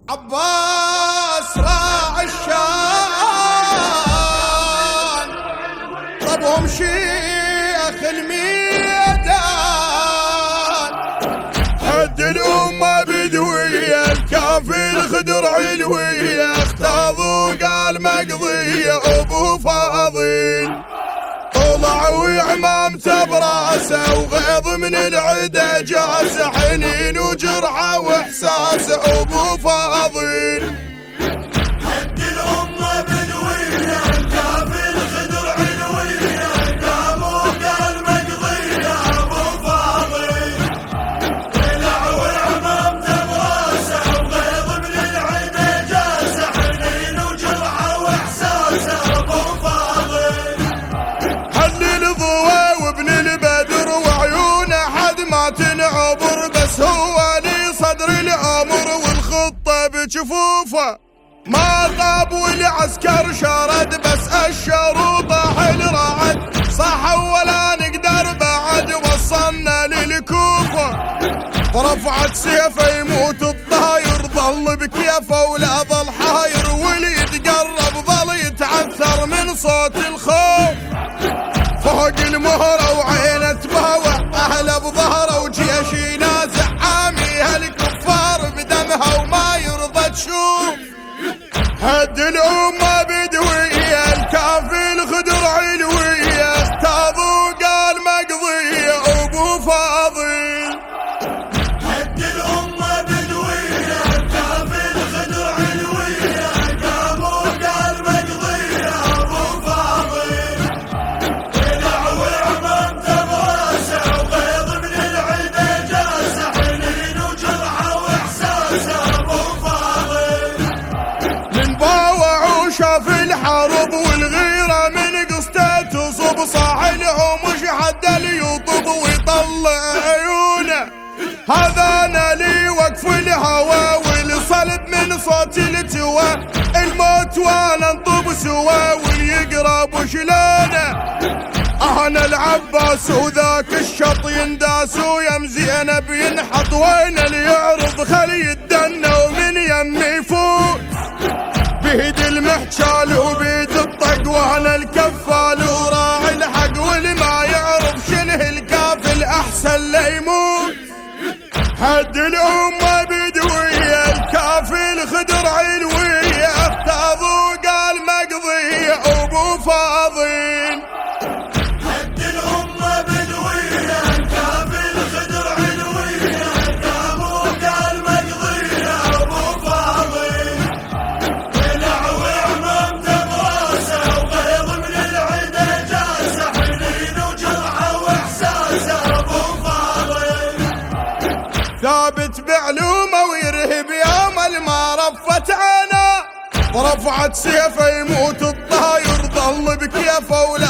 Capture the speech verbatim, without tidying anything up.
عباس راعي الشان طبهم شيخ الميدان حد الأمة بدوية الكافي الخدر علوية اختاضوا قال مقضية أبو فاضل طلع وعمامته براسه وغيظ من العدا جاسه حنين وجرحه واحساسه ابو فاضل حد الامه بدويه الكافي الخدر علويه قاموا قال مقضيه ابو فاضل طلع وعمامته براسه وغيظ من العدا جاسه حنين وجرحه واحساسه ابو فاضل وابن البدر وعيونه حد ما تنعبر بس هو لي صدر الامر والخطه بجفوفه ما طاب والعسكر شرد بس الشروط حل رعد صح ولا نقدر بعد وصلنا للكوفه فرفعت سيفه يموت الطاير ظل بكيفه ولا ظل حاير واللي يتقرب ظل يتعثر من صوت الخوف فوق المهرة وعينه تباوع أهله بظهره وجيش ينازع عاميها الكفار بدمها وما يرضى تشوف هد الأمة بدوية الكافي الخدر علوية اختاضوا قال مقضية أبو فاضل هد الأمة بدوية الكافي الخدر علوية قاموا قال مقضية أبو فاضل شاف الحرب والغيرة من قصته تصب صاحلهم وش حد اللي يطب ويطلع عيونه هذا انا لي وقف الهوى والصلب من صوت التوى الموت وانا نطب سوا واليقرب وشلونه انا العباس وذاك الشط ينداس ويم زينب ينحط وين اللي يعرض خلي يدنا ومن يمي يفوت بيد المحشال وبيد الطق وانا الكفال وراعي الحق واللي ما يعرف شنه الكافل احسن ليموت حد الامه بدويه الكافي الخدر علويه اختاضوا قال مقضيه ابو فاضل حد الامه بدويه الكافي الخدر علويه قاموا قال مقضيه ابو فاضل ثابت بعلومه ويرهب يوم ما رفت عينه ورفعت سيفه يموت الطاير ظل بكيفه ولا